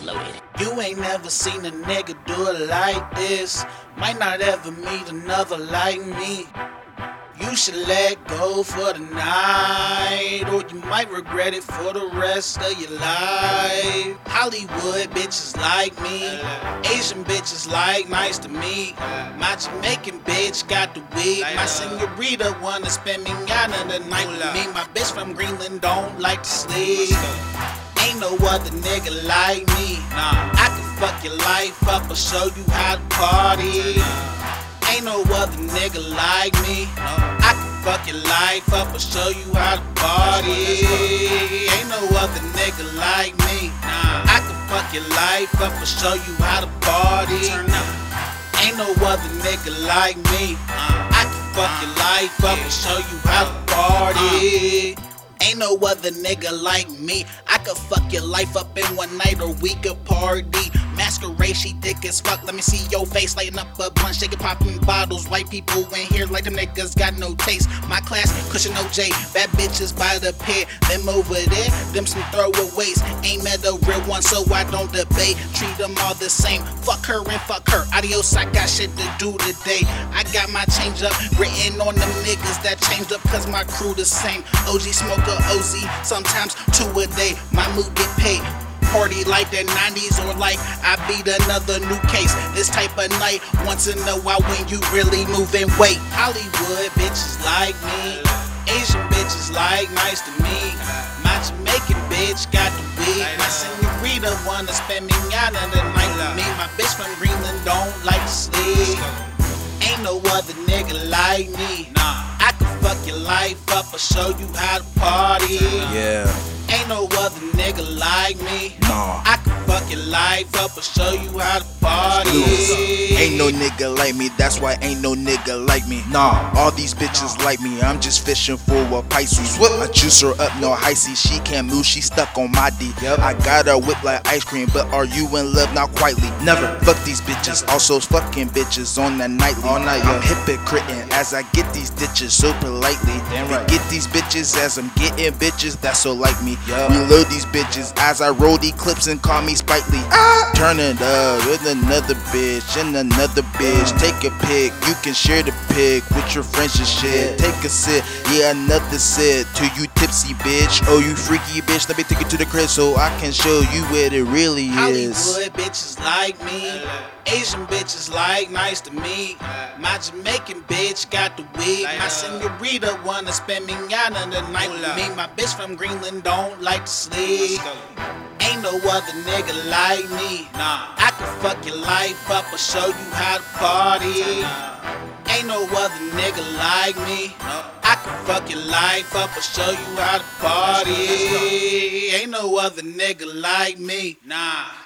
loaded. You ain't never seen a nigga do it like this. Might not ever meet another like me. You should let go for the night, or you might regret it for the rest of your life. Hollywood bitches like me, Asian bitches like nice to me. My Jamaican bitch got the wig. My senorita wanna spend me out of the night with me. My bitch from Greenland don't like to sleep. Ain't no other nigga like me. I can fuck your life up or show you how to party. Ain't no other nigga like me. I can fuck your life up and show you how to party. Ain't no other nigga like me. I can fuck your life up and show you how to party. Ain't no other nigga like me. I can fuck your life up and show you how to party. Ain't no other nigga like me. I could fuck your life up in one night or we could party. Masquerade, she thick as fuck. Let me see your face, lighting up a blunt, shaking, popping bottles. White people in here like them niggas got no taste. My class, cushion OJ, bad bitches by the pair. Them over there, them some throwaways. Ain't met a real one, so I don't debate. Treat them all the same. Fuck her and fuck her. Adios, I got shit to do today. I got my change up written on them niggas that changed up, cause my crew the same. OG smoker, OZ, sometimes 2 a day. My mood get paid. Party like the 90s or like I beat another new case. This type of night, once in a while when you really moving weight. Hollywood bitches like me, Asian bitches like nice to me. My Jamaican bitch got the wig. My senorita wanna spend me out of the night with me. My bitch from Greenland don't like to sleep. Ain't no other nigga like me. I can fuck your life up or show you how to party. Yeah. Ain't no other nigga like me. Nah. I can fuck your life up and show you how to party. Ain't no nigga like me, that's why ain't no nigga like me. Nah, all these bitches like me, I'm just fishing for a Pisces. I juice her up, no icy, she can't move, she stuck on my D. I got her whip like ice cream, but are you in love? Not quietly. Never. Fuck these bitches, also fucking bitches on that nightly. All night, I'm hypocriting as I get these ditches so politely. Get these bitches as I'm getting bitches, that's so like me. Reload these bitches as I roll these clips and call me Spitely. Turn it up with another bitch and another bitch. Take a pic, you can share the pic with your friends and shit. Take a sip, yeah, another sip to you tipsy bitch. Oh, you freaky bitch, let me take you to the crib so I can show you what it really is. Hollywood bitches like me, Asian bitches like nice to me. My Jamaican bitch got the wig. My senorita wanna spend me out of the night with me. My bitch from Greenland don't like to sleep. Ain't no other nigga like me. I can fuck your life up or show you how to party. Ain't no other nigga like me. I can fuck your life up or show you how to party. Ain't no other nigga like me.